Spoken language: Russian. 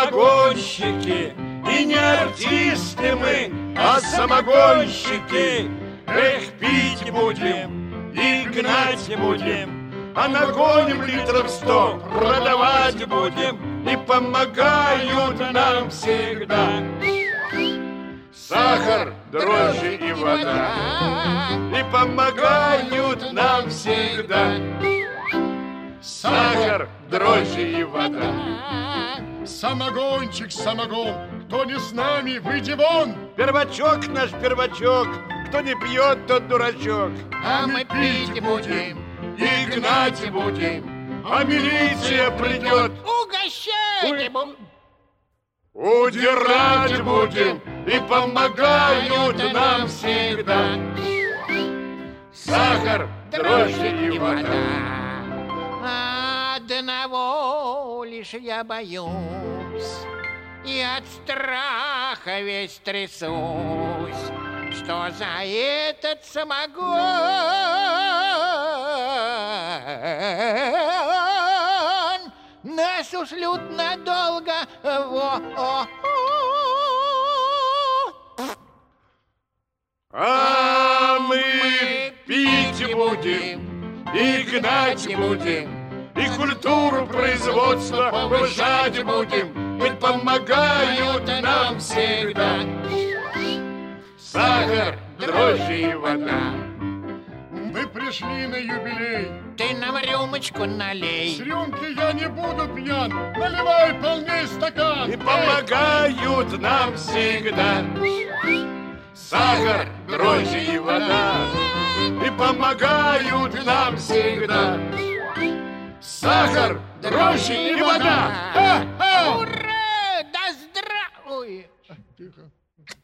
самогонщики, и не артисты мы, а самогонщики. Эх, пить будем и гнать будем, а нагоним литров 100, продавать будем, и помогают нам всегда сахар, дрожжи и вода, и помогают нам всегда сахар, дрожжи и вода. Самогончик, самогон, кто не с нами, выйди вон. Первачок наш первачок, кто не пьет, тот дурачок. А мы пить будем и гнать будем, а милиция придет, угощать будем, удирать будем, и помогают нам всегда сахар, дрожжи и вода. Одного лишь я боюсь, и от страха весь трясусь, что за этот самогон нас ушлют надолго. А мы пить будем и гнать будем, и культуру производства повышать будем, ведь помогают нам всегда сахар, дрожжи и вода. Мы пришли на юбилей. Ты нам рюмочку налей. С рюмки я не буду пьян. Наливай полней стакан. И помогают нам всегда сахар, дрожжи и вода. И помогают нам всегда сахар, дрожжи и вода. Ура! Да здравствуй! Тихо.